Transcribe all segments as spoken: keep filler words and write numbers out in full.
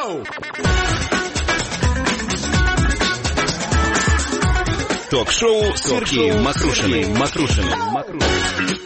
Ток-шоу! Ток-шоу с Сергеем Макрушиным. Макрушиным. Макрушиным.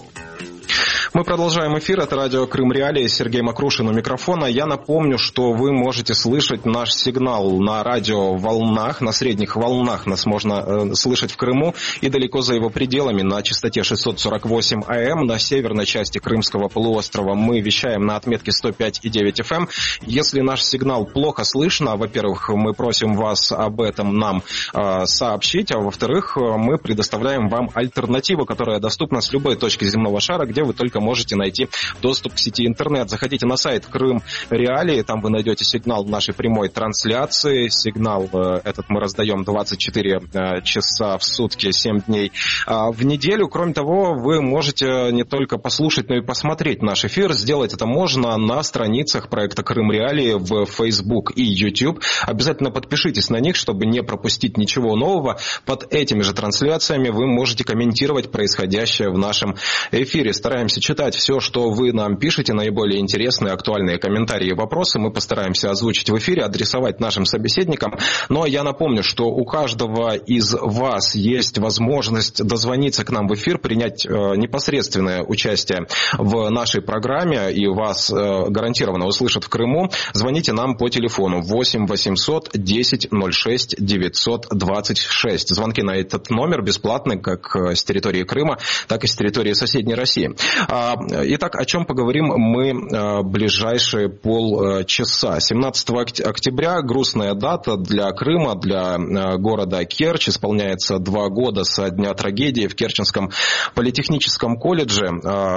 Мы продолжаем эфир. Это радио Крым Реалии. Сергей Макрушин у микрофона. Я напомню, что вы можете слышать наш сигнал на радиоволнах, на средних волнах. Нас можно э, слышать в Крыму и далеко за его пределами на частоте шестьсот сорок восемь АМ. На северной части Крымского полуострова мы вещаем на отметке сто пять и девять эф эм. Если наш сигнал плохо слышно, во-первых, мы просим вас об этом нам э, сообщить, а во-вторых, мы предоставляем вам альтернативу, которая доступна с любой точки земного шара, где вы только можете найти доступ к сети интернет. Заходите на сайт Крым Реалии, там вы найдете сигнал нашей прямой трансляции. Сигнал э, этот мы раздаем двадцать четыре э, часа в сутки, семь дней э, в неделю. Кроме того, вы можете не только послушать, но и посмотреть наш эфир. Сделать это можно на страницах проекта Крым Реалии в Facebook и YouTube. Обязательно подпишитесь на них, чтобы не пропустить ничего нового. Под этими же трансляциями вы можете комментировать происходящее в нашем эфире. Стараемся читать все, что вы нам пишете, наиболее интересные, актуальные комментарии и вопросы. Мы постараемся озвучить в эфире, адресовать нашим собеседникам. Но я напомню, что у каждого из вас есть возможность дозвониться к нам в эфир, принять э, непосредственное участие в нашей программе, и вас э, гарантированно услышат в Крыму. Звоните нам по телефону восемь восемьсот десять ноль шесть девятьсот двадцать шесть. Звонки на этот номер бесплатны как с территории Крыма, так и с территории соседней России. Итак, о чем поговорим мы ближайшие полчаса. семнадцатого октября грустная дата для Крыма, для города Керчь. Исполняется два года со дня трагедии в Керченском политехническом колледже.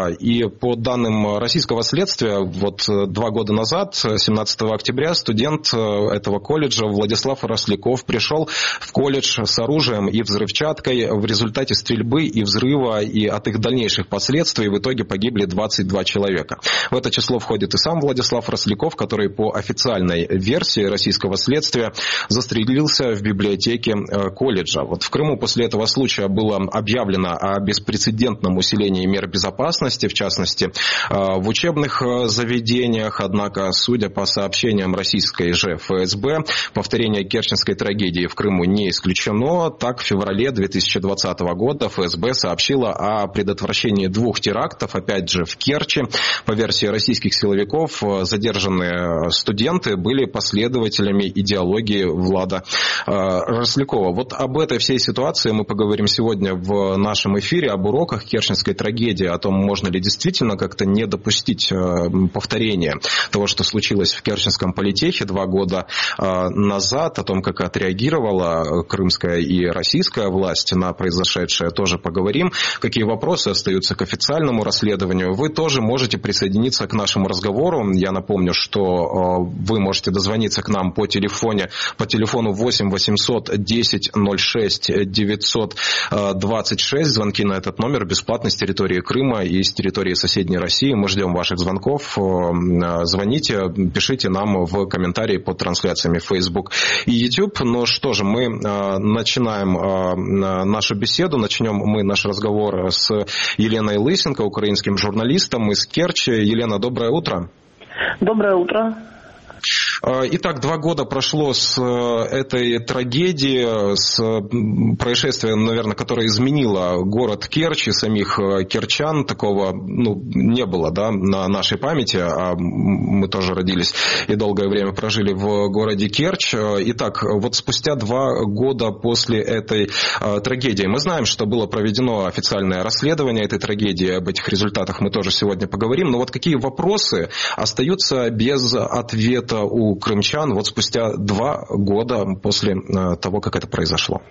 И по данным российского следствия, вот два года назад, семнадцатого октября, студент этого колледжа Владислав Росляков пришел в колледж с оружием и взрывчаткой. В результате стрельбы и взрыва и от их дальнейших последствий в итоге погибли двадцать два человека. В это число входит и сам Владислав Росляков, который по официальной версии российского следствия застрелился в библиотеке колледжа. Вот в Крыму после этого случая было объявлено о беспрецедентном усилении мер безопасности, в частности, в учебных заведениях. Однако, судя по сообщениям российской же эф эс бэ, повторение керченской трагедии в Крыму не исключено. Так, в феврале две тысячи двадцатого года эф эс бэ сообщила о предотвращении двух терактов, опять же, в Керчи. По версии российских силовиков, задержанные студенты были последователями идеологии Влада э, Рослякова. Вот об этой всей ситуации мы поговорим сегодня в нашем эфире, об уроках керченской трагедии, о том, можно ли действительно как-то не допустить э, повторения того, что случилось в Керченском политехе два года э, назад, о том, как отреагировала крымская и российская власть на произошедшее, тоже поговорим. Какие вопросы остаются к официальному расследованию. Вы тоже можете присоединиться к нашему разговору. Я напомню, что вы можете дозвониться к нам по телефоне, по телефону восемь восемьсот десять ноль шесть девятьсот двадцать шесть. Звонки на этот номер бесплатны с территории Крыма и с территории соседней России. Мы ждем ваших звонков. Звоните, пишите нам в комментарии под трансляциями в Facebook и YouTube. Ну что же, мы начинаем нашу беседу. Начнем мы наш разговор с Еленой Лысенко, украинским журналистом из Керчи. Елена, доброе утро. Доброе утро. Итак, два года прошло с этой трагедии, с происшествия, наверное, которое изменило город Керчь и самих керчан. Такого ну, не было, да, на нашей памяти, а мы тоже родились и долгое время прожили в городе Керчь. Итак, вот спустя два года после этой трагедии мы знаем, что было проведено официальное расследование этой трагедии. Об этих результатах мы тоже сегодня поговорим. Но вот какие вопросы остаются без ответа у крымчан вот спустя два года после того, как это произошло?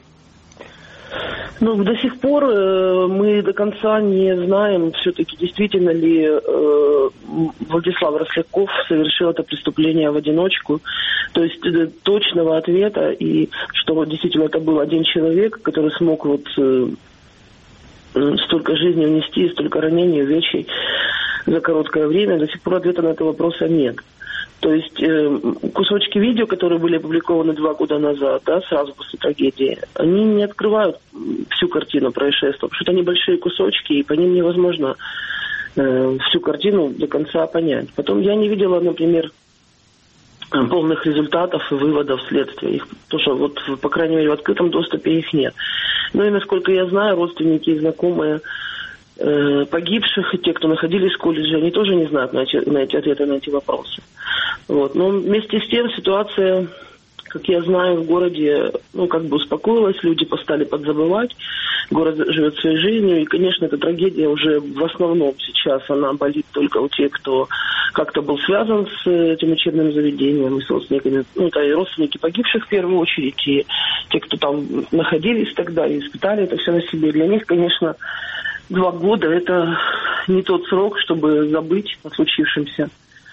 Ну, до сих пор э, мы до конца не знаем, все-таки действительно ли э, Владислав Росляков совершил это преступление в одиночку. То есть э, точного ответа, и что действительно это был один человек, который смог вот э, столько жизни унести, столько ранений, увечий за короткое время, до сих пор ответа на этот вопрос нет. То есть э, кусочки видео, которые были опубликованы два года назад, да, сразу после трагедии, они не открывают всю картину происшествия, потому что это небольшие кусочки, и по ним невозможно э, всю картину до конца понять. Потом я не видела, например, полных результатов и выводов следствия. Их, потому что, вот, по крайней мере, в открытом доступе их нет. Ну и, насколько я знаю, родственники и знакомые э, погибших, и те, кто находились в колледже, они тоже не знают на эти, на эти ответы на эти вопросы. Вот. Но вместе с тем ситуация, как я знаю, в городе, ну, как бы успокоилась, люди стали подзабывать, город живет своей жизнью, и, конечно, эта трагедия уже в основном сейчас, она болит только у тех, кто как-то был связан с этим учебным заведением, и с родственниками, ну, это и родственники погибших в первую очередь, и те, кто там находились тогда и испытали это все на себе. Для них, конечно, два года – это не тот срок, чтобы забыть о случившемся.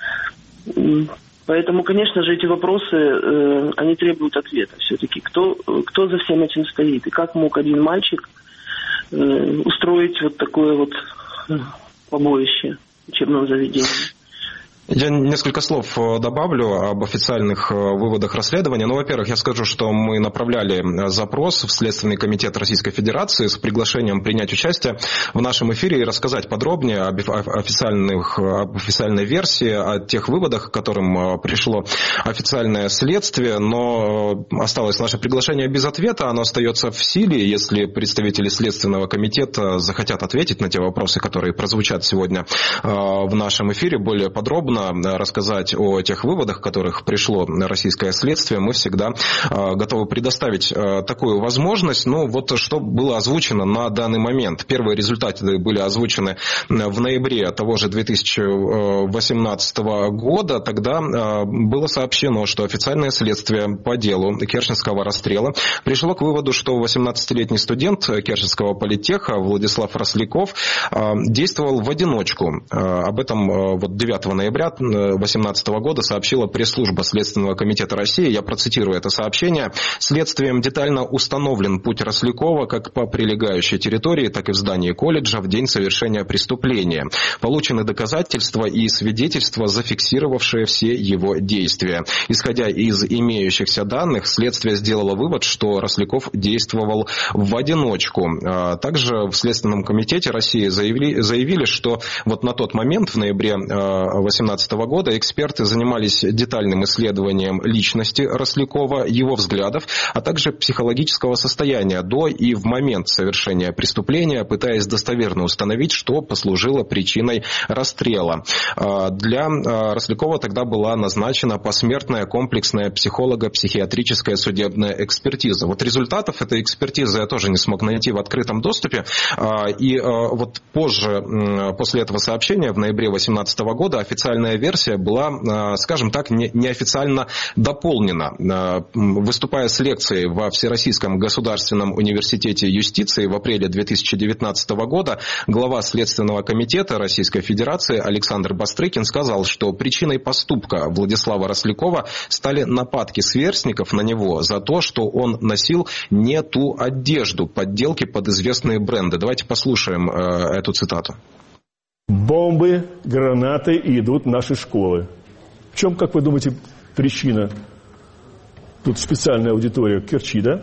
Поэтому, конечно же, эти вопросы, э, они требуют ответа все-таки. Кто, кто за всем этим стоит? И как мог один мальчик э, устроить вот такое вот э, побоище в учебном заведении? Я несколько слов добавлю об официальных выводах расследования. Ну, во-первых, я скажу, что мы направляли запрос в Следственный комитет Российской Федерации с приглашением принять участие в нашем эфире и рассказать подробнее об официальных, об официальной версии, о тех выводах, к которым пришло официальное следствие. Но осталось наше приглашение без ответа, оно остается в силе. Если представители Следственного комитета захотят ответить на те вопросы, которые прозвучат сегодня в нашем эфире более подробно, рассказать о тех выводах, к которых пришло российское следствие, мы всегда готовы предоставить такую возможность. Ну, вот что было озвучено на данный момент. Первые результаты были озвучены в ноябре того же две тысячи восемнадцатого года. Тогда было сообщено, что официальное следствие по делу Керченского расстрела пришло к выводу, что восемнадцатилетний студент Керченского политеха Владислав Росляков действовал в одиночку. Об этом вот девятого ноября две тысячи восемнадцатого года сообщила пресс-служба Следственного комитета России. Я процитирую это сообщение. Следствием детально установлен путь Рослякова как по прилегающей территории, так и в здании колледжа в день совершения преступления. Получены доказательства и свидетельства, зафиксировавшие все его действия. Исходя из имеющихся данных, следствие сделало вывод, что Росляков действовал в одиночку. Также в Следственном комитете России заявили, заявили, что вот на тот момент, в ноябре две тысячи восемнадцатого года, эксперты занимались детальным исследованием личности Рослякова, его взглядов, а также психологического состояния до и в момент совершения преступления, пытаясь достоверно установить, что послужило причиной расстрела. Для Рослякова тогда была назначена посмертная комплексная психолого-психиатрическая судебная экспертиза. Вот результатов этой экспертизы я тоже не смог найти в открытом доступе. И вот позже, после этого сообщения, в ноябре две тысячи восемнадцатого года, официальная версия была, скажем так, не, неофициально дополнена. Выступая с лекцией во Всероссийском государственном университете юстиции в апреле две тысячи девятнадцатого года, глава Следственного комитета Российской Федерации Александр Бастрыкин сказал, что причиной поступка Владислава Рослякова стали нападки сверстников на него за то, что он носил не ту одежду, подделки под известные бренды. Давайте послушаем э, эту цитату. Бомбы, гранаты идут в наши школы. В чем, как вы думаете, причина? Тут специальная аудитория в Керчи, да?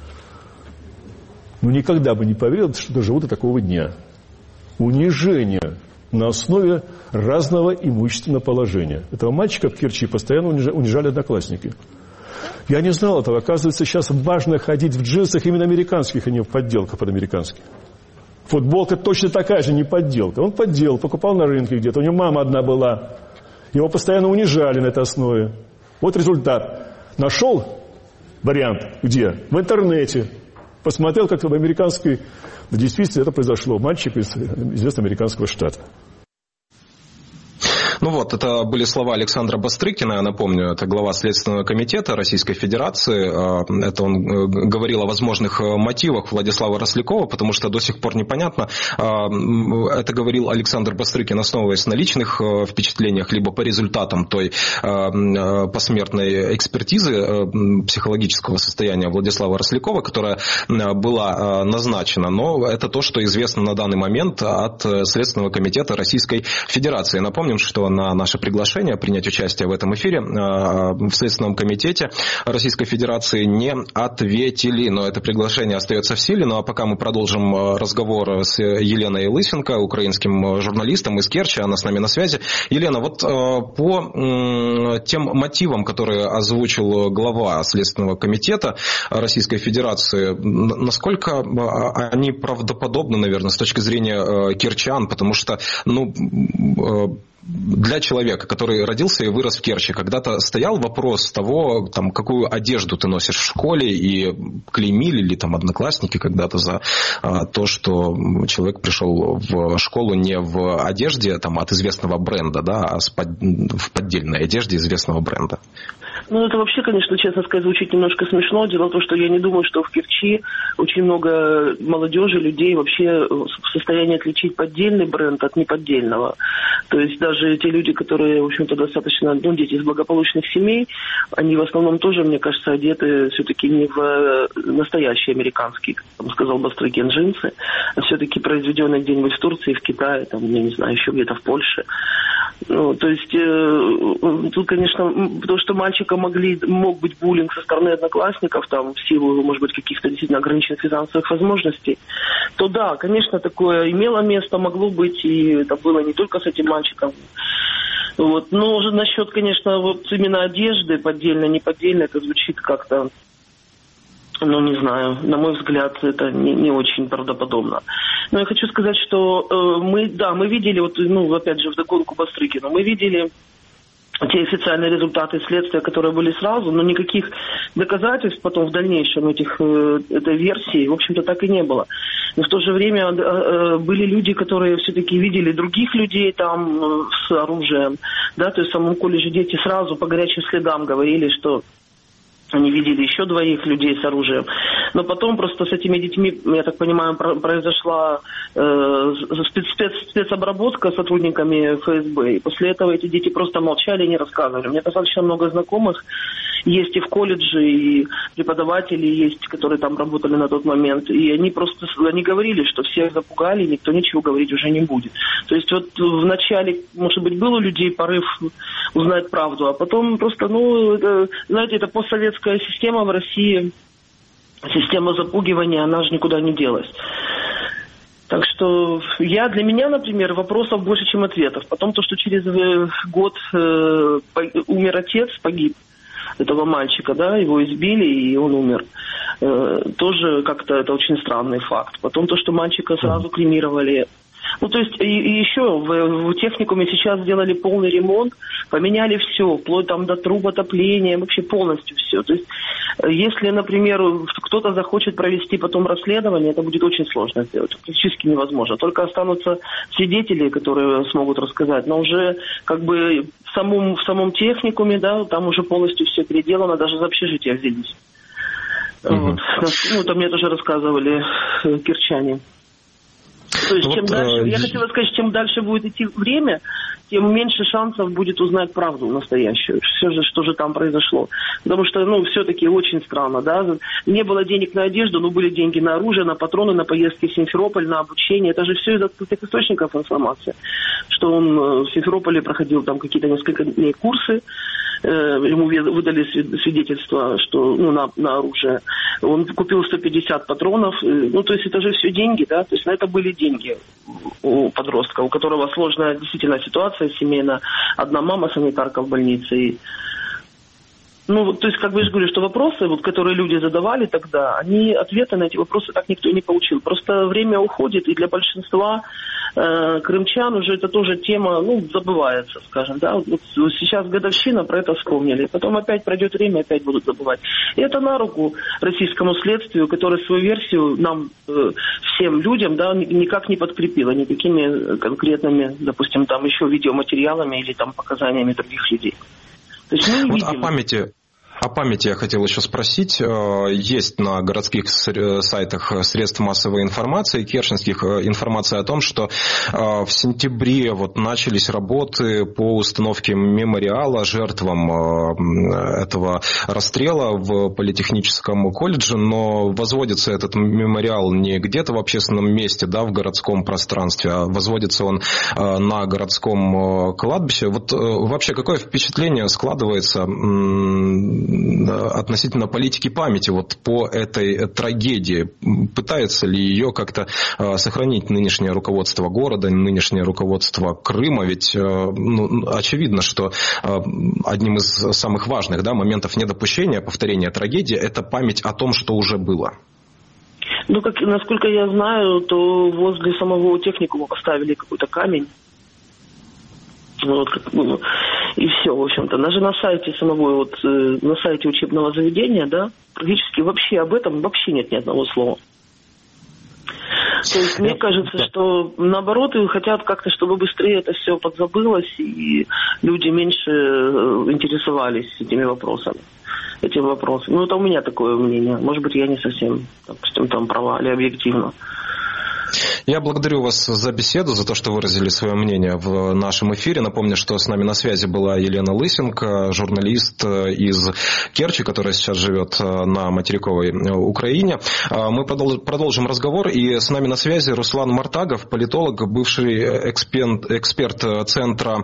Ну, никогда бы не поверил, что доживу до такого дня. Унижение на основе разного имущественного положения. Этого мальчика в Керчи постоянно унижали одноклассники. Я не знал этого. Оказывается, сейчас важно ходить в джинсах именно американских, а не в подделках под американских. Футболка точно такая же, не подделка. Он подделал, покупал на рынке где-то. У него мама одна была. Его постоянно унижали на этой основе. Вот результат. Нашел вариант где? В интернете. Посмотрел, как в американской... В действительности это произошло. Мальчик из известного американского штата. Ну вот, это были слова Александра Бастрыкина, я напомню, это глава Следственного комитета Российской Федерации. Это он говорил о возможных мотивах Владислава Рослякова, потому что до сих пор непонятно. Это говорил Александр Бастрыкин, основываясь на личных впечатлениях, либо по результатам той посмертной экспертизы психологического состояния Владислава Рослякова, которая была назначена. Но это то, что известно на данный момент от Следственного комитета Российской Федерации. Напомним, что на наше приглашение принять участие в этом эфире. В Следственном комитете Российской Федерации не ответили, но это приглашение остается в силе. Ну а пока мы продолжим разговор с Еленой Лысенко, украинским журналистом из Керчи, она с нами на связи. Елена, вот по тем мотивам, которые озвучил глава Следственного комитета Российской Федерации, насколько они правдоподобны, наверное, с точки зрения керчан, потому что, ну, для человека, который родился и вырос в Керчи, когда-то стоял вопрос того, там, какую одежду ты носишь в школе, и клеймили ли там одноклассники когда-то за а, то, что человек пришел в школу не в одежде там, от известного бренда, да, а с под... в поддельной одежде известного бренда. Ну, это вообще, конечно, честно сказать, звучит немножко смешно. Дело в том, что я не думаю, что в Керчи очень много молодежи, людей вообще в состоянии отличить поддельный бренд от неподдельного. То есть даже те люди, которые, в общем-то, достаточно, ну, дети из благополучных семей, они в основном тоже, мне кажется, одеты все-таки не в настоящие американские, как там сказал Бастрыкин, джинсы, а все-таки произведенные где-нибудь в Турции, в Китае, там, я не знаю, еще где-то в Польше. Ну, то есть, э, тут, конечно, то, что мальчика могли, мог быть буллинг со стороны одноклассников, там, в силу, может быть, каких-то действительно ограниченных финансовых возможностей, то да, конечно, такое имело место, могло быть, и это было не только с этим мальчиком. Вот. Но уже насчет, конечно, вот именно одежды, поддельно, не поддельно, это звучит как-то, ну, не знаю, на мой взгляд, это не, не очень правдоподобно. Но я хочу сказать, что э, мы, да, мы видели, вот, ну, опять же, вдогонку Бастрыкину, мы видели те официальные результаты следствия, которые были сразу, но никаких доказательств потом в дальнейшем этих, э, этой версии, в общем-то, так и не было. Но в то же время э, были люди, которые все-таки видели других людей там э, с оружием, да, то есть в самом колледже дети сразу по горячим следам говорили, что они видели еще двоих людей с оружием. Но потом просто с этими детьми, я так понимаю, произошла э, спец, спец, спецобработка сотрудниками эф эс бэ. И после этого эти дети просто молчали и не рассказывали. У меня достаточно много знакомых. Есть и в колледже, и преподаватели есть, которые там работали на тот момент. И они просто они говорили, что всех запугали, никто ничего говорить уже не будет. То есть вот вначале, может быть, был у людей порыв узнать правду, а потом просто, ну, это, знаете, это постсоветская система в России, система запугивания, она же никуда не делась. Так что я, для меня, например, вопросов больше, чем ответов. Потом то, что через год э, умер отец, погиб этого мальчика, да, его избили, и он умер. Э, тоже как-то это очень странный факт. Потом то, что мальчика сразу кремировали. Ну, то есть, и, и еще в, в техникуме сейчас сделали полный ремонт, поменяли все, вплоть там до труб отопления, вообще полностью все. То есть, если, например, кто-то захочет провести потом расследование, это будет очень сложно сделать, практически невозможно. Только останутся свидетели, которые смогут рассказать, но уже как бы в самом, в самом техникуме, да, там уже полностью все переделано, даже за общежитие взялись. Uh-huh. Вот. Ну, это мне тоже рассказывали керчане. То есть, вот, чем дальше, э... я хотела сказать, чем дальше будет идти время, тем меньше шансов будет узнать правду настоящую. Все же, что же там произошло. Потому что, ну, все-таки очень странно, да. Не было денег на одежду, но были деньги на оружие, на патроны, на поездки в Симферополь, на обучение. Это же все из открытых источников информации. Что он в Симферополе проходил там какие-то несколько дней курсы, ему выдали свидетельство, что, ну, на, на оружие. Он купил сто пятьдесят патронов. Ну, то есть это же все деньги, да. То есть на это были деньги у подростка, у которого сложная действительно ситуация семейная. Одна мама санитарка в больнице. И... Ну, то есть, как бы я же говорю, что вопросы, вот, которые люди задавали тогда, они, ответы на эти вопросы так никто и не получил. Просто время уходит, и для большинства э, крымчан уже это тоже тема, ну, забывается, скажем, да. Вот, вот сейчас годовщина, про это вспомнили. Потом опять пройдет время, опять будут забывать. И это на руку российскому следствию, которое свою версию нам, э, всем людям, да, никак не подкрепило, никакими конкретными, допустим, там еще видеоматериалами или там показаниями других людей. То есть мы не вот видим. О памяти, О памяти я хотел еще спросить. Есть на городских сайтах средств массовой информации, керченских, информация о том, что в сентябре вот начались работы по установке мемориала жертвам этого расстрела в политехническом колледже, но возводится этот мемориал не где-то в общественном месте, да, в городском пространстве, а возводится он на городском кладбище. Вот вообще какое впечатление складывается относительно политики памяти вот по этой трагедии? Пытается ли ее как-то сохранить нынешнее руководство города, нынешнее руководство Крыма? Ведь ну, очевидно, что одним из самых важных, да, моментов недопущения повторения трагедии – это память о том, что уже было. Ну, как, насколько я знаю, то возле самого техникума поставили какой-то камень. Вот, ну, и все, в общем-то. Даже на сайте самого, вот, э, на сайте учебного заведения, да, практически вообще об этом вообще нет ни одного слова. То есть мне кажется, что наоборот, и хотят как-то, чтобы быстрее это все подзабылось, и люди меньше интересовались этими вопросами. Этим вопросом. Ну, это у меня такое мнение. Может быть, я не совсем, допустим, там права или объективно. Я благодарю вас за беседу, за то, что выразили свое мнение в нашем эфире. Напомню, что с нами на связи была Елена Лысенко, журналист из Керчи, которая сейчас живет на материковой Украине. Мы продолжим разговор. И с нами на связи Руслан Мартагов, политолог, бывший эксперт, эксперт Центра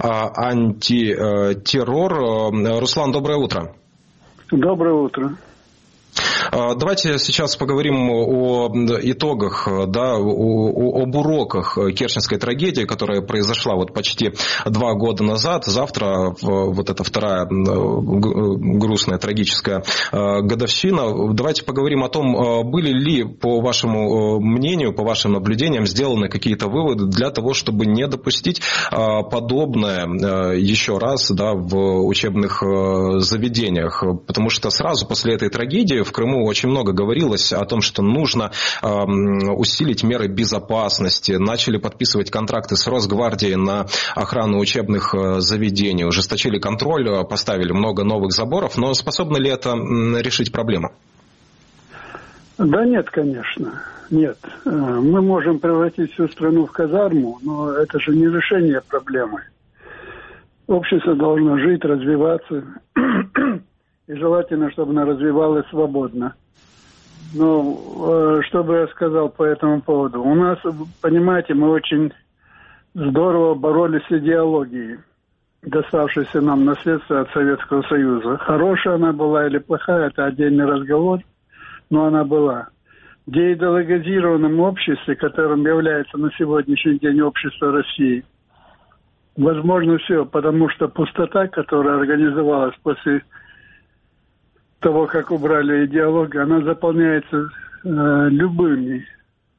антитеррор. Руслан, доброе утро. Доброе утро. Давайте сейчас поговорим о итогах, да, о, об уроках керченской трагедии, которая произошла вот почти два года назад. Завтра вот эта вторая грустная, трагическая годовщина. Давайте поговорим о том, были ли, по вашему мнению, по вашим наблюдениям, сделаны какие-то выводы для того, чтобы не допустить подобное еще раз, да, в учебных заведениях. Потому что сразу после этой трагедии в Крыму очень много говорилось о том, что нужно э, усилить меры безопасности. Начали подписывать контракты с Росгвардией на охрану учебных э, заведений. Ужесточили контроль, поставили много новых заборов. Но способно ли это э, решить проблему? Да нет, конечно. Нет. Мы можем превратить всю страну в казарму, но это же не решение проблемы. Общество должно жить, развиваться. И желательно, чтобы она развивалась свободно. Но что бы я сказал по этому поводу? У нас, понимаете, мы очень здорово боролись с идеологией, доставшейся нам наследство от Советского Союза. Хорошая она была или плохая, это отдельный разговор, но она была. В деидеологизированном обществе, которым является на сегодняшний день общество России, возможно все, потому что пустота, которая организовалась после того, как убрали идеологию, она заполняется э, любыми э,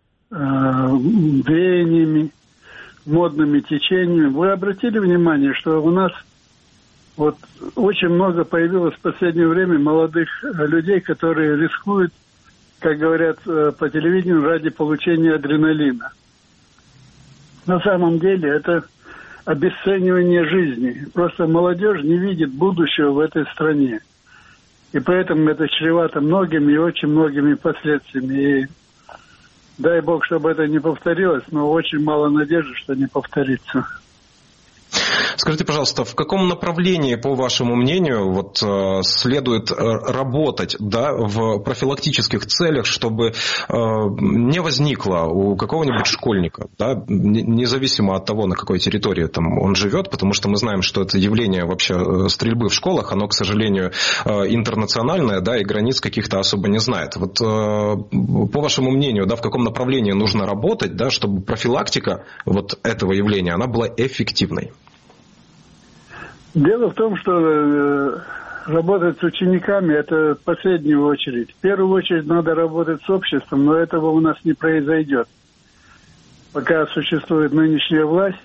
веяниями, модными течениями. Вы обратили внимание, что у нас вот очень много появилось в последнее время молодых людей, которые рискуют, как говорят э, по телевидению, ради получения адреналина. На самом деле это обесценивание жизни. Просто молодежь не видит будущего в этой стране. И поэтому это чревато многими и очень многими последствиями. И дай бог, чтобы это не повторилось, но очень мало надежды, что не повторится. Скажите, пожалуйста, в каком направлении, по вашему мнению, вот, следует работать, да, в профилактических целях, чтобы э, не возникло у какого-нибудь школьника, да, независимо от того, на какой территории там он живет, потому что мы знаем, что это явление вообще стрельбы в школах, оно, к сожалению, интернациональное, да, и границ каких-то особо не знает. Вот э, по вашему мнению, да, в каком направлении нужно работать, да, чтобы профилактика вот этого явления, она была эффективной? Дело в том, что э, работать с учениками – это в последнюю очередь. В первую очередь надо работать с обществом, но этого у нас не произойдет. Пока существует нынешняя власть,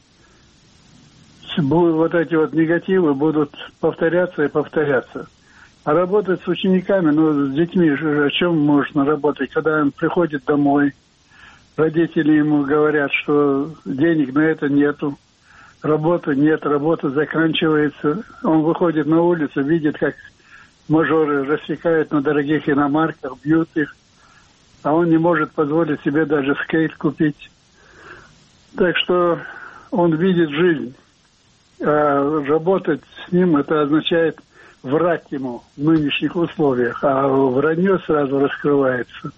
вот эти вот негативы будут повторяться и повторяться. А работать с учениками, ну, с детьми, о чем можно работать, когда он приходит домой, родители ему говорят, что денег на это нету. Работы нет, работа заканчивается. Он выходит на улицу, видит, как мажоры рассекают на дорогих иномарках, бьют их, а он не может позволить себе даже скейт купить. Так что он видит жизнь. А работать с ним, это означает врать ему в нынешних условиях, а вранье сразу раскрывается.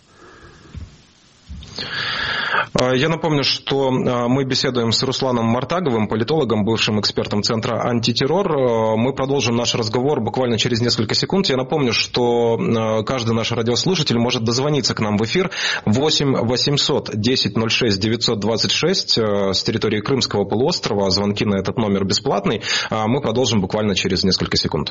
Я напомню, что мы беседуем с Русланом Мартаговым, политологом, бывшим экспертом Центра антитеррор. Мы продолжим наш разговор буквально через несколько секунд. Я напомню, что каждый наш радиослушатель может дозвониться к нам в эфир восемь восемьсот десять ноль шесть девятьсот двадцать шесть с территории Крымского полуострова. Звонки на этот номер бесплатный. Мы продолжим буквально через несколько секунд.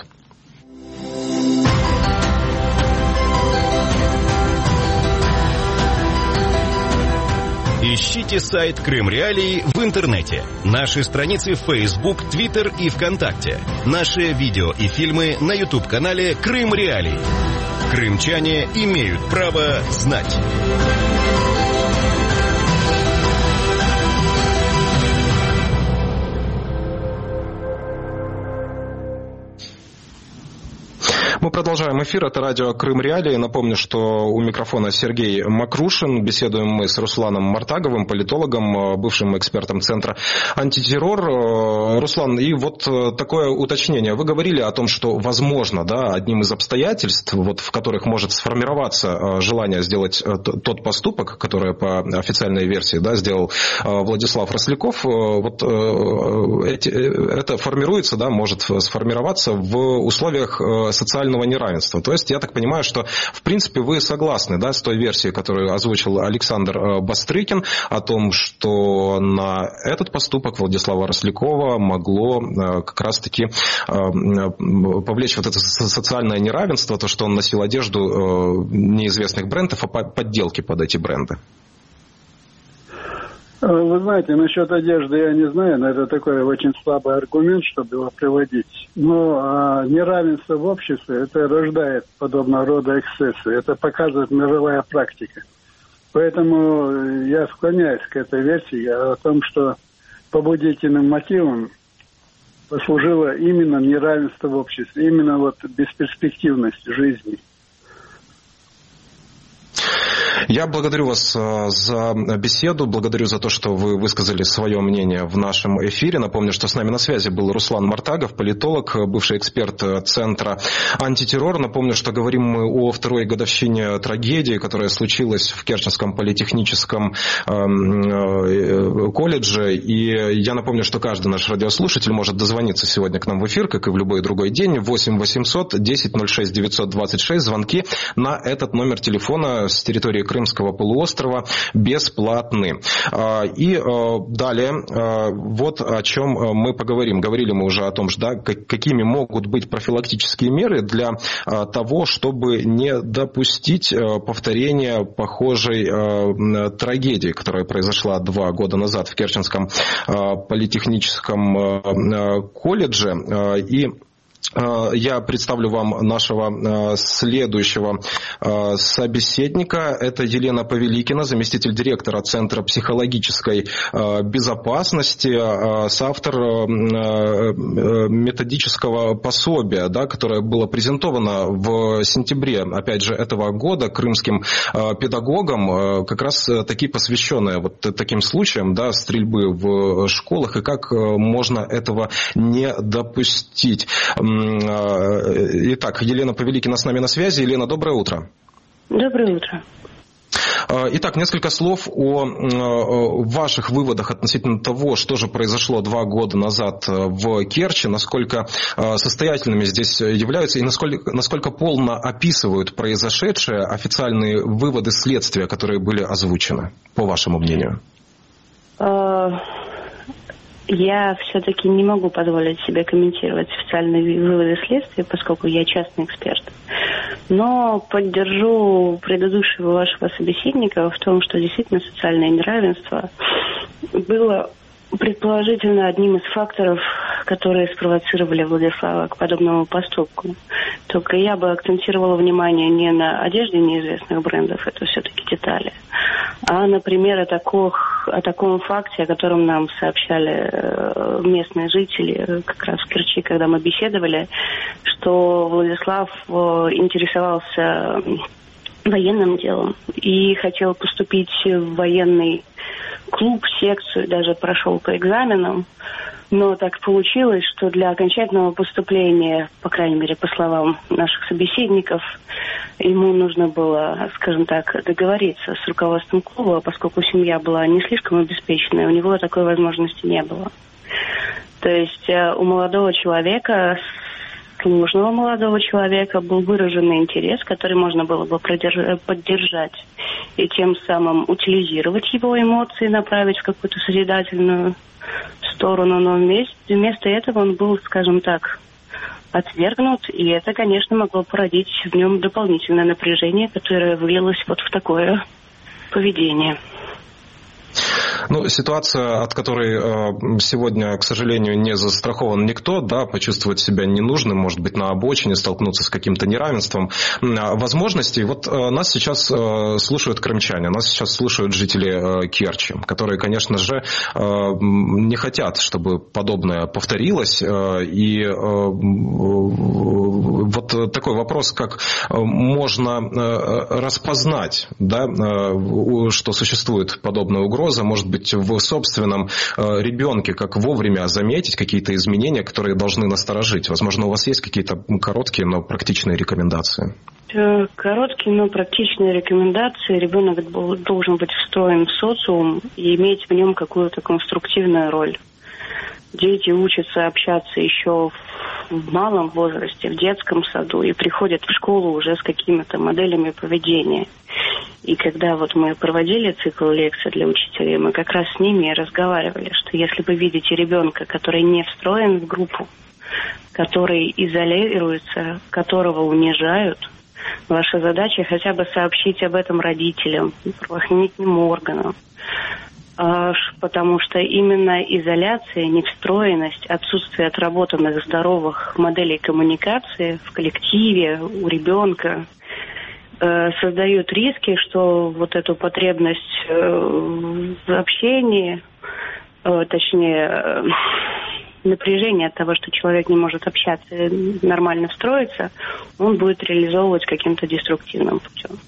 Ищите сайт Крым Реалии в интернете. Наши страницы в Facebook, Twitter и ВКонтакте. Наши видео и фильмы на YouTube-канале Крым Реалии. Крымчане имеют право знать. Мы продолжаем эфир. Это радио Крым Реалии. Напомню, что у микрофона Сергей Макрушин. Беседуем мы с Русланом Мартаговым, политологом, бывшим экспертом Центра антитеррор. Руслан, и вот такое уточнение. Вы говорили о том, что возможно, да, одним из обстоятельств, вот, в которых может сформироваться желание сделать тот поступок, который по официальной версии, да, сделал Владислав Росляков, вот эти, это формируется, да, может сформироваться в условиях социального неравенства. То есть, я так понимаю, что, в принципе, вы согласны, да, с той версией, которую озвучил Александр Бастрыкин, о том, что на этот поступок Владислава Рослякова могло как раз-таки повлечь вот это социальное неравенство, то, что он носил одежду неизвестных брендов, а подделки под эти бренды. Вы знаете, насчет одежды я не знаю, но это такой очень слабый аргумент, чтобы его приводить. Но а, неравенство в обществе, это рождает подобного рода эксцессы. Это показывает мировая практика. Поэтому я склоняюсь к этой версии о том, что побудительным мотивом послужило именно неравенство в обществе, именно вот бесперспективность жизни. Я благодарю вас за беседу, благодарю за то, что вы высказали свое мнение в нашем эфире. Напомню, что с нами на связи был Руслан Мартагов, политолог, бывший эксперт Центра антитеррор. Напомню, что говорим мы о второй годовщине трагедии, которая случилась в Керченском политехническом колледже. И я напомню, что каждый наш радиослушатель может дозвониться сегодня к нам в эфир, как и в любой другой день. восемь восемьсот десять ноль шесть девятьсот двадцать шесть. Звонки на этот номер телефона с территории Крымского полуострова бесплатны. И далее, вот о чем мы поговорим. Говорили мы уже о том, да, какими могут быть профилактические меры для того, чтобы не допустить повторения похожей трагедии, которая произошла два года назад в Керченском политехническом колледже. И я представлю вам нашего следующего собеседника. Это Елена Повеликина, заместитель директора Центра психологической безопасности, соавтор методического пособия, да, которое было презентовано в сентябре, опять же, этого года крымским педагогам, как раз таки посвященное вот таким случаям, да, стрельбы в школах и как можно этого не допустить. Итак, Елена Повеликина с нами на связи. Елена, доброе утро. Доброе утро. Итак, несколько слов о ваших выводах относительно того, что же произошло два года назад в Керчи, насколько состоятельными здесь являются и насколько, насколько полно описывают произошедшее официальные выводы следствия, которые были озвучены, по вашему мнению. Я все-таки не могу позволить себе комментировать официальные выводы следствия, поскольку я частный эксперт. Но поддержу предыдущего вашего собеседника в том, что действительно социальное неравенство было предположительно одним из факторов, которые спровоцировали Владислава к подобному поступку. Только я бы акцентировала внимание не на одежде неизвестных брендов, это все-таки детали, а на примеры таких о таком факте, о котором нам сообщали местные жители, как раз в Керчи, когда мы беседовали, что Владислав интересовался военным делом и хотел поступить в военный клуб, секцию, даже прошел по экзаменам. Но так получилось, что для окончательного поступления, по крайней мере, по словам наших собеседников, ему нужно было, скажем так, договориться с руководством клуба, поскольку семья была не слишком обеспеченная, у него такой возможности не было. То есть у молодого человека, нужного молодого человека был выраженный интерес, который можно было бы поддержать и тем самым утилизировать его эмоции, направить в какую-то созидательную сторону, но вместо, вместо этого он был, скажем так, отвергнут, и это, конечно, могло породить в нем дополнительное напряжение, которое вылилось вот в такое поведение. Ну, ситуация, от которой э, сегодня, к сожалению, не застрахован никто, да, почувствовать себя ненужным, может быть, на обочине, столкнуться с каким-то неравенством э, возможностей. Вот э, нас сейчас э, слушают крымчане, нас сейчас слушают жители э, Керчи, которые, конечно же, э, не хотят, чтобы подобное повторилось. Э, и э, вот такой вопрос, как можно э, распознать, да, э, что существует подобная угроза, может быть, в собственном э, ребенке, как вовремя заметить какие-то изменения, которые должны насторожить? Возможно, у вас есть какие-то короткие, но практичные рекомендации? Короткие, но практичные рекомендации. Ребенок должен быть встроен в социум и иметь в нем какую-то конструктивную роль. Дети учатся общаться еще в малом возрасте, в детском саду, и приходят в школу уже с какими-то моделями поведения. И когда вот мы проводили цикл лекций для учителей, мы как раз с ними разговаривали, что если вы видите ребенка, который не встроен в группу, который изолируется, которого унижают, ваша задача хотя бы сообщить об этом родителям, правоохранительным органам. Потому что именно изоляция, невстроенность, отсутствие отработанных здоровых моделей коммуникации в коллективе, у ребенка создают риски, что вот эту потребность в общении, точнее, напряжение от того, что человек не может общаться, нормально встроиться, он будет реализовывать каким-то деструктивным путем.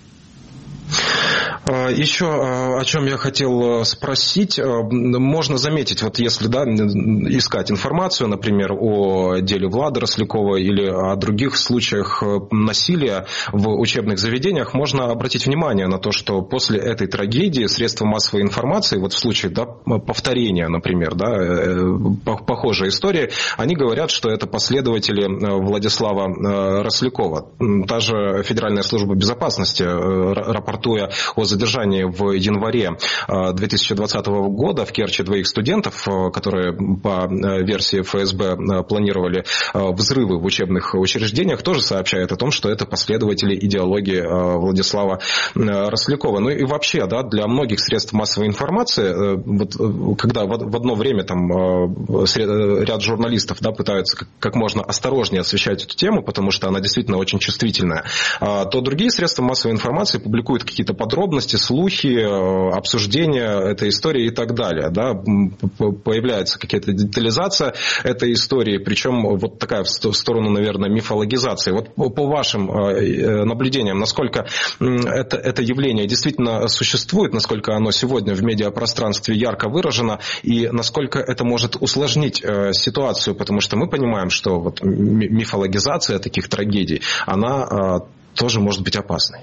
Еще о чем я хотел спросить. Можно заметить, вот если да, искать информацию, например, о деле Влада Рослякова или о других случаях насилия в учебных заведениях, можно обратить внимание на то, что после этой трагедии средства массовой информации, вот в случае да, повторения, например, да, похожей истории, они говорят, что это последователи Владислава Рослякова. Та же Федеральная служба безопасности, рапортуя о задержании в январе две тысячи двадцатого года в Керчи двоих студентов, которые по версии эф эс бэ планировали взрывы в учебных учреждениях, тоже сообщает о том, что это последователи идеологии Владислава Рослякова. Ну и вообще, да, для многих средств массовой информации, вот, когда в одно время там ряд журналистов да, пытаются как, как можно осторожнее освещать эту тему, потому что она действительно очень чувствительная, то другие средства массовой информации публикуют какие-то подробности, слухи, обсуждения этой истории и так далее. Да? Появляется какая-то детализация этой истории, причем вот такая в сторону, наверное, мифологизации. Вот по вашим наблюдениям, насколько это, это явление действительно существует, насколько оно сегодня в медиапространстве ярко выражено, и насколько это может усложнить ситуацию, потому что мы понимаем, что вот мифологизация таких трагедий, она тоже может быть опасной.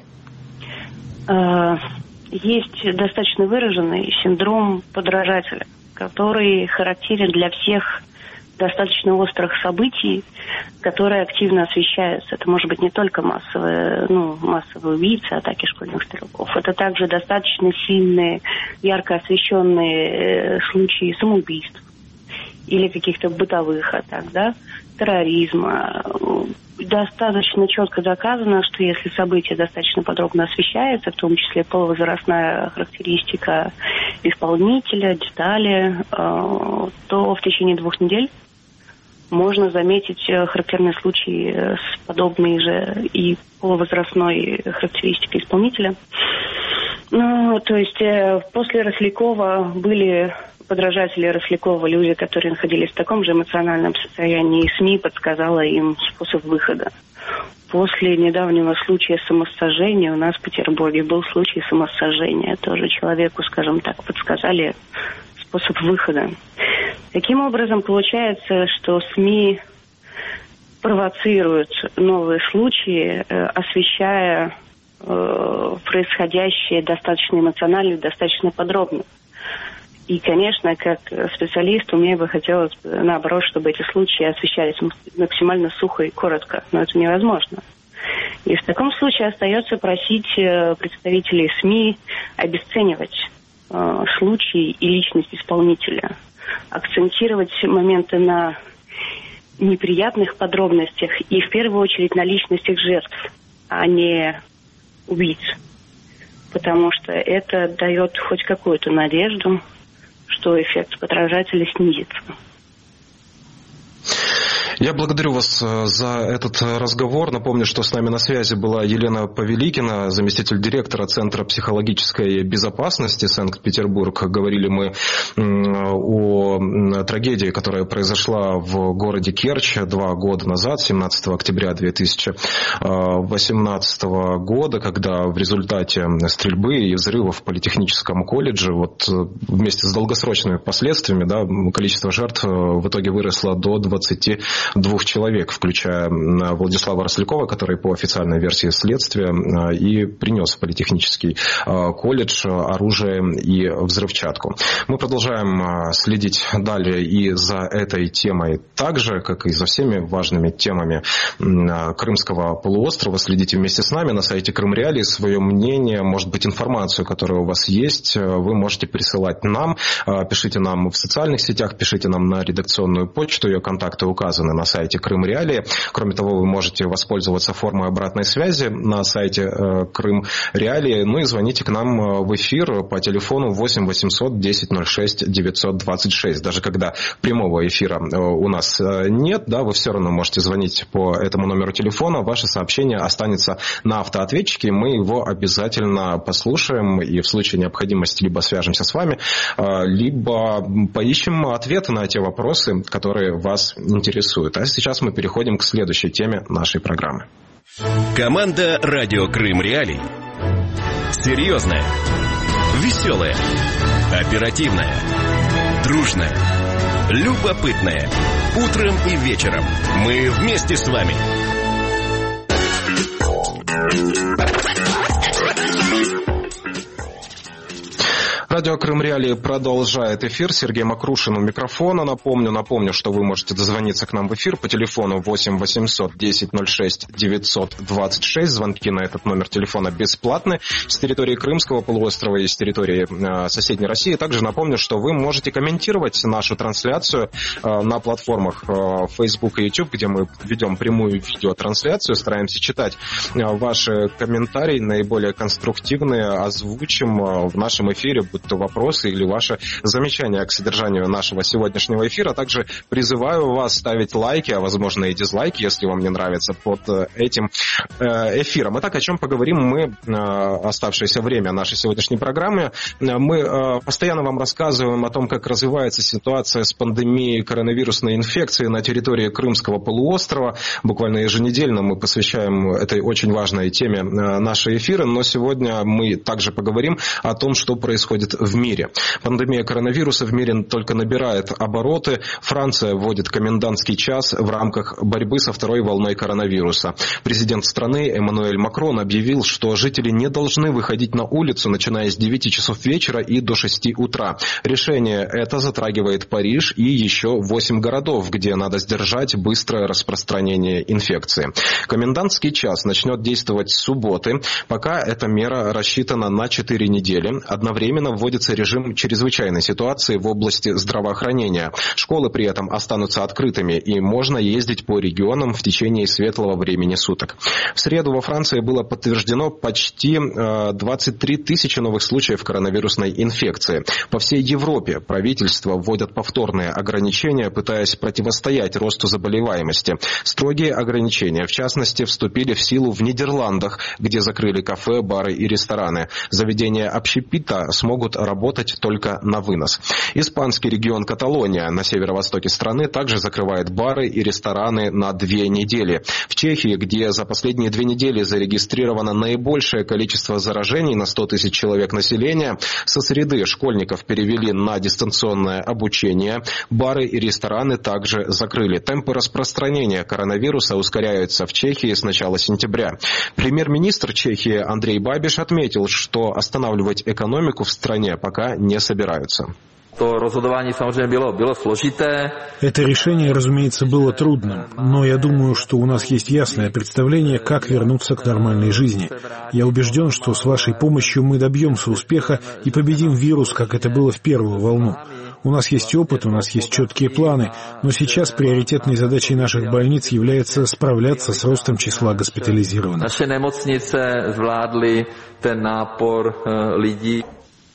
Есть достаточно выраженный синдром подражателя, который характерен для всех достаточно острых событий, которые активно освещаются. Это может быть не только массовые, ну, массовые убийцы, атаки школьных стрелков. Это также достаточно сильные, ярко освещенные случаи самоубийств или каких-то бытовых атак, да, терроризма. Достаточно четко доказано, что если событие достаточно подробно освещается, в том числе полувозрастная характеристика исполнителя, детали, то в течение двух недель можно заметить характерные случаи с подобной же и полувозрастной характеристикой исполнителя. Ну, то есть э, после Рослякова были подражатели Рослякова, люди, которые находились в таком же эмоциональном состоянии, и СМИ подсказала им способ выхода. После недавнего случая самосожжения у нас в Петербурге был случай самосожжения. Тоже человеку, скажем так, подсказали способ выхода. Таким образом, получается, что СМИ провоцируют новые случаи, э, освещая э, происходящее достаточно эмоционально, достаточно подробно. И, конечно, как специалисту мне бы хотелось, наоборот, чтобы эти случаи освещались максимально сухо и коротко, но это невозможно. И в таком случае остается просить представителей СМИ обесценивать э, случаи и личность исполнителя, акцентировать моменты на неприятных подробностях и в первую очередь на личностях жертв, а не убийц. Потому что это дает хоть какую-то надежду, что эффект подражателя снизится. Я благодарю вас за этот разговор. Напомню, что с нами на связи была Елена Повеликина, заместитель директора Центра психологической безопасности Санкт-Петербург. Говорили мы о трагедии, которая произошла в городе Керчь два года назад, семнадцатого октября две тысячи восемнадцатого года, когда в результате стрельбы и взрывов в политехническом колледже, вот вместе с долгосрочными последствиями, да, количество жертв в итоге выросло до двадцати двух человек, включая Владислава Рослякова, который по официальной версии следствия и принес в политехнический колледж оружие и взрывчатку. Мы продолжаем следить далее и за этой темой, так же, как и за всеми важными темами Крымского полуострова. Следите вместе с нами на сайте Крым Реалии. Свое мнение, может быть, информацию, которая у вас есть, вы можете присылать нам. Пишите нам в социальных сетях, пишите нам на редакционную почту, ее контакты указаны на сайте Крым Реалии. Кроме того, вы можете воспользоваться формой обратной связи на сайте Крым Реалии. Ну и звоните к нам в эфир по телефону восемь восемьсот десять ноль шесть девятьсот двадцать шесть. Даже когда прямого эфира у нас нет, да, вы все равно можете звонить по этому номеру телефона. Ваше сообщение останется на автоответчике. Мы его обязательно послушаем и в случае необходимости либо свяжемся с вами, либо поищем ответы на те вопросы, которые вас интересуют. А сейчас мы переходим к следующей теме нашей программы. Команда «Радио Крым Реалий». Серьезная, веселая, оперативная, дружная, любопытная. Утром и вечером мы вместе с вами. Радио Крым Реалии продолжает эфир. Сергей Макрушин у микрофона. Напомню, напомню, что вы можете дозвониться к нам в эфир по телефону восемь восемьсот десять ноль шесть девятьсот двадцать шесть. Звонки на этот номер телефона бесплатны с территории Крымского полуострова и с территории э, соседней России. Также напомню, что вы можете комментировать нашу трансляцию э, на платформах э, Facebook и YouTube, где мы ведем прямую видеотрансляцию. Стараемся читать э, ваши комментарии, наиболее конструктивные, озвучим э, в нашем эфире, будь то вопросы или ваши замечания к содержанию нашего сегодняшнего эфира. Также призываю вас ставить лайки, а возможно и дизлайки, если вам не нравится, под этим эфиром. Итак, о чем поговорим мы оставшееся время нашей сегодняшней программы. Мы постоянно вам рассказываем о том, как развивается ситуация с пандемией коронавирусной инфекции на территории Крымского полуострова. Буквально еженедельно мы посвящаем этой очень важной теме наши эфиры, но сегодня мы также поговорим о том, что происходит в мире. Пандемия коронавируса в мире только набирает обороты. Франция вводит комендантский час в рамках борьбы со второй волной коронавируса. Президент страны Эммануэль Макрон объявил, что жители не должны выходить на улицу, начиная с девяти часов вечера и до шести утра. Решение это затрагивает Париж и еще восемь городов, где надо сдержать быстрое распространение инфекции. Комендантский час начнет действовать с субботы. Пока эта мера рассчитана на четыре недели. Одновременно в вводится режим чрезвычайной ситуации в области здравоохранения. Школы при этом останутся открытыми, и можно ездить по регионам в течение светлого времени суток. В среду во Франции было подтверждено почти двадцать три тысячи новых случаев коронавирусной инфекции. По всей Европе правительства вводят повторные ограничения, пытаясь противостоять росту заболеваемости. Строгие ограничения, в частности, вступили в силу в Нидерландах, где закрыли кафе, бары и рестораны. Заведения общепита смогут работать только на вынос. Испанский регион Каталония на северо-востоке страны также закрывает бары и рестораны на две недели. В Чехии, где за последние две недели зарегистрировано наибольшее количество заражений на сто тысяч человек населения, со среды школьников перевели на дистанционное обучение. Бары и рестораны также закрыли. Темпы распространения коронавируса ускоряются в Чехии с начала сентября. Премьер-министр Чехии Андрей Бабиш отметил, что останавливать экономику в стране пока не собираются. Это решение, разумеется, было трудным, но я думаю, что у нас есть ясное представление, как вернуться к нормальной жизни. Я убежден, что с вашей помощью мы добьемся успеха и победим вирус, как это было в первую волну. У нас есть опыт, у нас есть четкие планы, но сейчас приоритетной задачей наших больниц является справляться с ростом числа госпитализированных. Наши немocnice zvládly ten nápor lidí.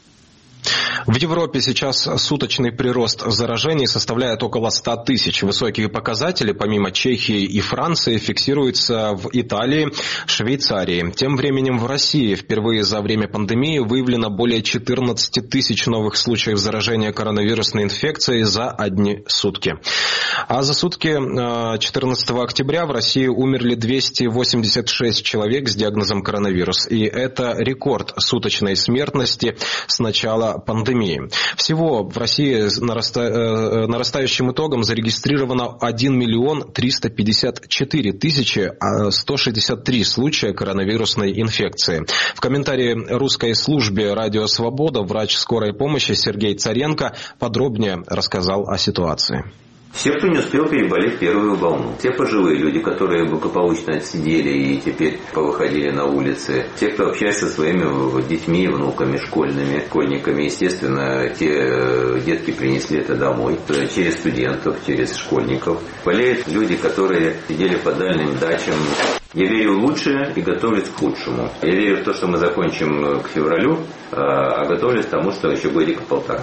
В Европе сейчас суточный прирост заражений составляет около ста тысяч. Высокие показатели, помимо Чехии и Франции, фиксируются в Италии, Швейцарии. Тем временем в России впервые за время пандемии выявлено более четырнадцати тысяч новых случаев заражения коронавирусной инфекцией за одни сутки. А за сутки четырнадцатого октября в России умерли двести восемьдесят шесть человек с диагнозом коронавирус. И это рекорд суточной смертности с начала пандемии. Всего в России нараста... нарастающим итогом зарегистрировано один миллион триста пятьдесят четыре тысячи сто шестьдесят три случая коронавирусной инфекции. В комментарии русской службе «Радио Свобода» врач скорой помощи Сергей Царенко подробнее рассказал о ситуации. Все, кто не успел переболеть первую волну. Те пожилые люди, которые благополучно отсидели и теперь повыходили на улицы. Те, кто общается со своими детьми, внуками, школьными, школьниками. Естественно, те детки принесли это домой. Через студентов, через школьников. Болеют люди, которые сидели по дальним дачам. Я верю в лучшее и готовлюсь к худшему. Я верю в то, что мы закончим к февралю, а готовлюсь к тому, что еще годика-полтора.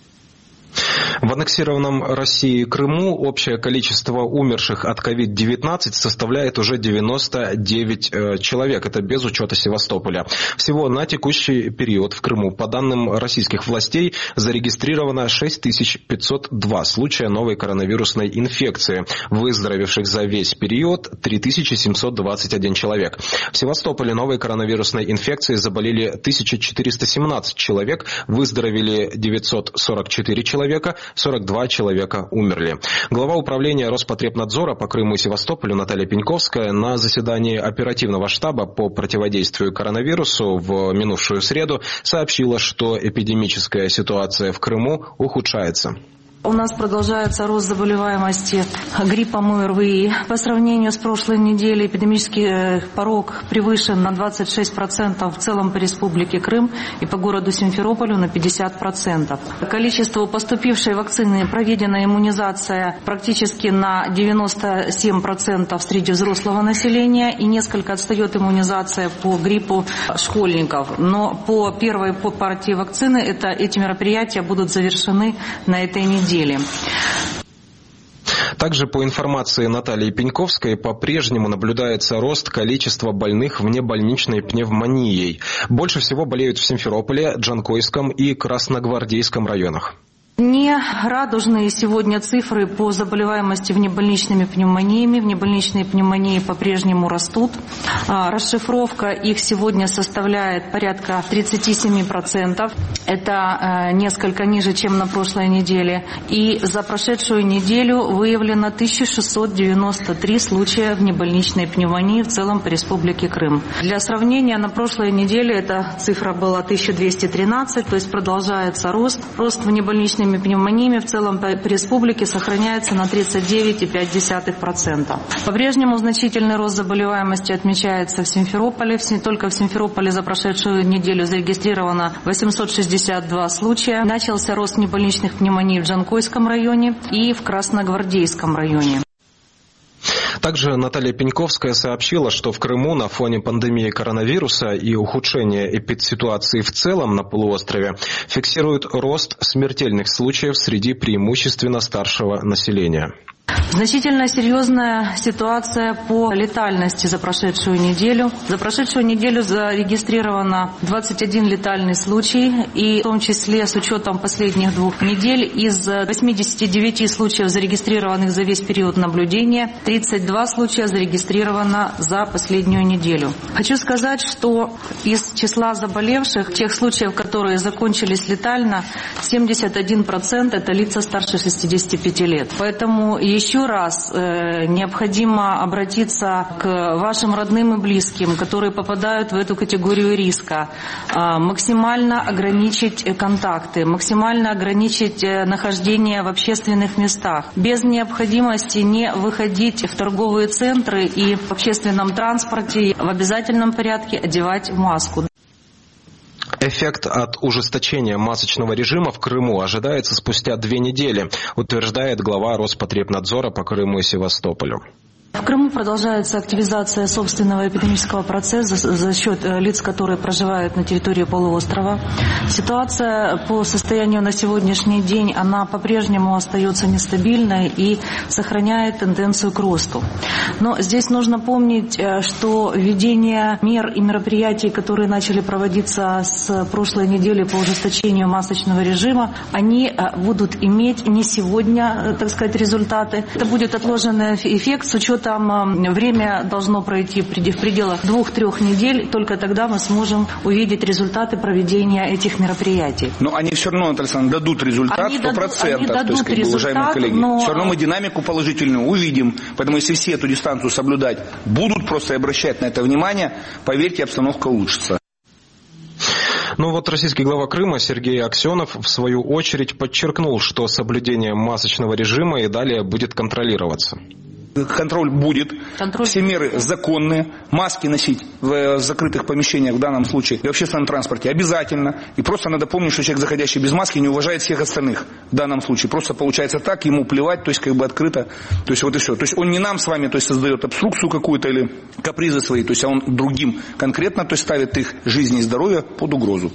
В аннексированном Россией Крыму общее количество умерших от ковид девятнадцать составляет уже девяносто девять человек. Это без учета Севастополя. Всего на текущий период в Крыму, по данным российских властей, зарегистрировано шесть тысяч пятьсот два случая новой коронавирусной инфекции. Выздоровевших за весь период три тысячи семьсот двадцать один человек. В Севастополе новой коронавирусной инфекцией заболели тысяча четыреста семнадцать человек, выздоровели девятьсот сорок четыре человека, сорок два человека умерли. Глава управления Роспотребнадзора по Крыму и Севастополю Наталья Пеньковская на заседании оперативного штаба по противодействию коронавирусу в минувшую среду сообщила, что эпидемическая ситуация в Крыму ухудшается. У нас продолжается рост заболеваемости гриппом и ОРВИ. По сравнению с прошлой неделей эпидемический порог превышен на двадцать шесть процентов в целом по республике Крым и по городу Симферополю на пятьдесят процентов. Количество поступившей вакцины, проведенная иммунизация практически на девяносто семь процентов среди взрослого населения и несколько отстает иммунизация по гриппу школьников. Но по первой по партии вакцины это, эти мероприятия будут завершены на этой неделе. Также по информации Натальи Пеньковской по-прежнему наблюдается рост количества больных внебольничной пневмонией. Больше всего болеют в Симферополе, Джанкойском и Красногвардейском районах. Не радужные сегодня цифры по заболеваемости внебольничными пневмониями. Внебольничные пневмонии по-прежнему растут. Расшифровка их сегодня составляет порядка тридцать семь процентов. Это несколько ниже, чем на прошлой неделе. И за прошедшую неделю выявлено тысяча шестьсот девяносто три случая внебольничной пневмонии в целом по Республике Крым. Для сравнения, на прошлой неделе эта цифра была тысяча двести тринадцать, то есть продолжается рост. Рост внебольничной неполничными пневмониями в целом по республике сохраняется на тридцать девять целых пять десятых процента. По-прежнему значительный рост заболеваемости отмечается в Симферополе. Только в Симферополе за прошедшую неделю зарегистрировано восемьсот шестьдесят два случая. Начался рост небольничных пневмоний в Джанкойском районе и в Красногвардейском районе. Также Наталья Пеньковская сообщила, что в Крыму на фоне пандемии коронавируса и ухудшения эпидситуации в целом на полуострове фиксируют рост смертельных случаев среди преимущественно старшего населения. Значительно серьезная ситуация по летальности за прошедшую неделю. За прошедшую неделю зарегистрировано двадцать один летальный случай, и в том числе с учетом последних двух недель из восьмидесяти девяти случаев, зарегистрированных за весь период наблюдения, тридцать два случая зарегистрировано за последнюю неделю. Хочу сказать, что из числа заболевших, тех случаев, которые закончились летально, семьдесят один процент это лица старше шестидесяти пяти лет. Поэтому еще раз э, необходимо обратиться к вашим родным и близким, которые попадают в эту категорию риска, э, максимально ограничить контакты, максимально ограничить э, нахождение в общественных местах, без необходимости не выходить в торговые центры и в общественном транспорте, в обязательном порядке одевать маску. Эффект от ужесточения масочного режима в Крыму ожидается спустя две недели, утверждает глава Роспотребнадзора по Крыму и Севастополю. В Крыму продолжается активизация собственного эпидемического процесса за, за счет лиц, которые проживают на территории полуострова. Ситуация по состоянию на сегодняшний день, она по-прежнему остается нестабильной и сохраняет тенденцию к росту. Но здесь нужно помнить, что введение мер и мероприятий, которые начали проводиться с прошлой недели по ужесточению масочного режима, они будут иметь не сегодня, так сказать, результаты. Это будет отложенный эффект с учетом там время должно пройти в пределах двух-трех недель, только тогда мы сможем увидеть результаты проведения этих мероприятий. Но они все равно, Наталья Александровна, дадут результат сто процентов, то есть, как бы, уважаемые коллеги. Но... Все равно мы динамику положительную увидим, поэтому если все эту дистанцию соблюдать будут, просто обращать на это внимание, поверьте, обстановка улучшится. Ну вот российский глава Крыма Сергей Аксенов в свою очередь подчеркнул, что соблюдение масочного режима и далее будет контролироваться. Контроль будет, Контроль. Все меры законные, маски носить в закрытых помещениях в данном случае и в общественном транспорте обязательно. И просто надо помнить, что человек, заходящий без маски, не уважает всех остальных в данном случае. Просто получается так, ему плевать, то есть как бы открыто, то есть вот и все. То есть он не нам с вами, то есть создает обструкцию какую-то или капризы свои, то есть а он другим конкретно, то есть ставит их жизнь и здоровье под угрозу.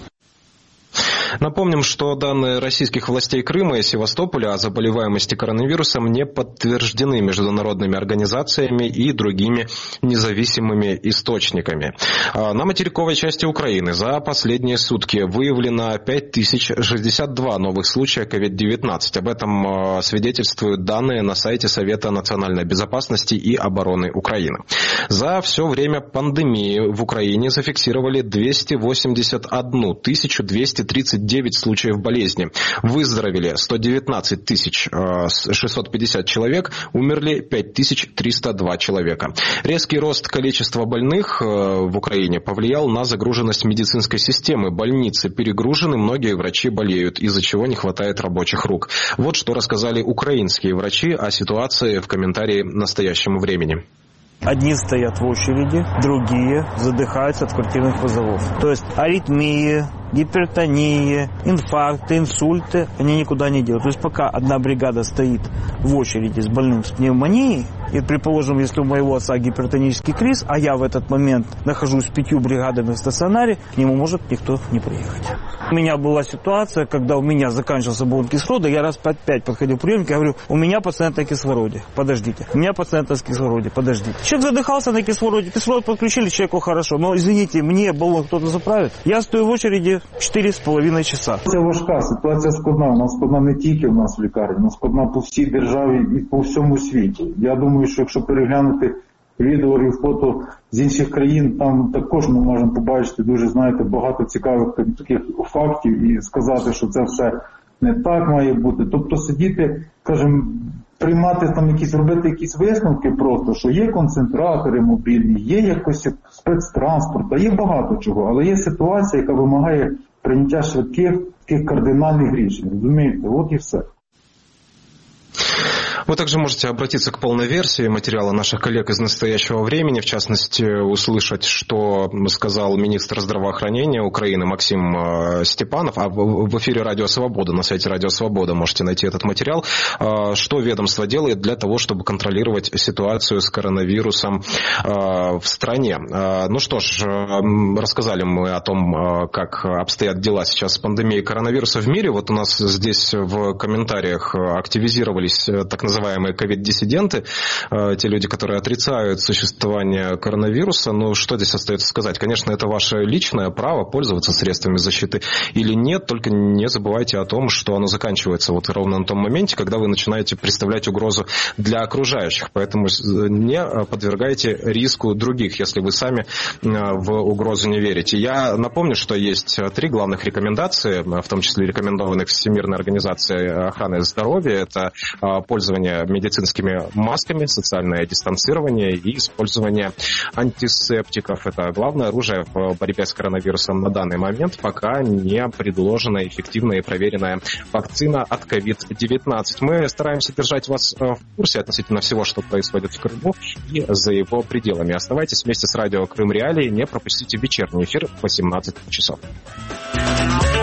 Напомним, что данные российских властей Крыма и Севастополя о заболеваемости коронавирусом не подтверждены международными организациями и другими независимыми источниками. На материковой части Украины за последние сутки выявлено пять тысяч шестьдесят два новых случая ковид девятнадцать. Об этом свидетельствуют данные на сайте Совета национальной безопасности и обороны Украины. За все время пандемии в Украине зафиксировали двести восемьдесят одну тысячу двести тридцать девять случаев болезни. Выздоровели сто девятнадцать тысяч шестьсот пятьдесят человек, умерли пять тысяч триста два человека. Резкий рост количества больных в Украине повлиял на загруженность медицинской системы. Больницы перегружены, многие врачи болеют, из-за чего не хватает рабочих рук. Вот что рассказали украинские врачи о ситуации в комментарии «Настоящему времени». Одни стоят в очереди, другие задыхаются от квартирных вызовов. То есть аритмии, гипертония, инфаркты, инсульты, они никуда не делают. То есть пока одна бригада стоит в очереди с больным с пневмонией, и, предположим, если у моего отца гипертонический криз, а я в этот момент нахожусь с пятью бригадами в стационаре, к нему может никто не приехать. У меня была ситуация, когда у меня заканчивался баллон кислорода, я раз по пять подходил к приемнику, я говорю, у меня пациент на кислороде, подождите, у меня пациент на кислороде, подождите. Человек задыхался на кислороде, кислород подключили, человеку хорошо, но, извините, мне баллон кто-то заправит. Я стою в очереди чотири з половиною часа. Це важка, ситуація складна, вона складна не тільки в нас в лікарні, вона складна по всій державі і по всьому світі. Я думаю, що якщо переглянути відео і фото з інших країн, там також ми можемо побачити дуже, знаєте, багато цікавих таких фактів і сказати, що це все не так має бути. Тобто сидіти, скажімо, приймати там якісь, робити якісь висновки просто, що є концентратори мобільні, є якось спецтранспорт, є багато чого, але є ситуація, яка вимагає прийняття швидких таких кардинальних рішень. Розумієте? От і все. Вы также можете обратиться к полной версии материала наших коллег из настоящего времени, в частности, услышать, что сказал министр здравоохранения Украины Максим Степанов, а в эфире «Радио Свобода», на сайте «Радио Свобода» можете найти этот материал, что ведомство делает для того, чтобы контролировать ситуацию с коронавирусом в стране. Ну что ж, рассказали мы о том, как обстоят дела сейчас с пандемией коронавируса в мире. Вот у нас здесь в комментариях активизировались так называемые называемые ковид-диссиденты, те люди, которые отрицают существование коронавируса. Ну, что здесь остается сказать? Конечно, это ваше личное право пользоваться средствами защиты или нет, только не забывайте о том, что оно заканчивается вот ровно на том моменте, когда вы начинаете представлять угрозу для окружающих. Поэтому не подвергайте риску других, если вы сами в угрозу не верите. Я напомню, что есть три главных рекомендации, в том числе рекомендованных Всемирной организацией охраны здоровья. Это пользование медицинскими масками, социальное дистанцирование и использование антисептиков. Это главное оружие в борьбе с коронавирусом на данный момент, пока не предложена эффективная и проверенная вакцина от ковид девятнадцать. Мы стараемся держать вас в курсе относительно всего, что происходит в Крыму и за его пределами. Оставайтесь вместе с радио Крым Реалии, не пропустите вечерний эфир в восемнадцать часов.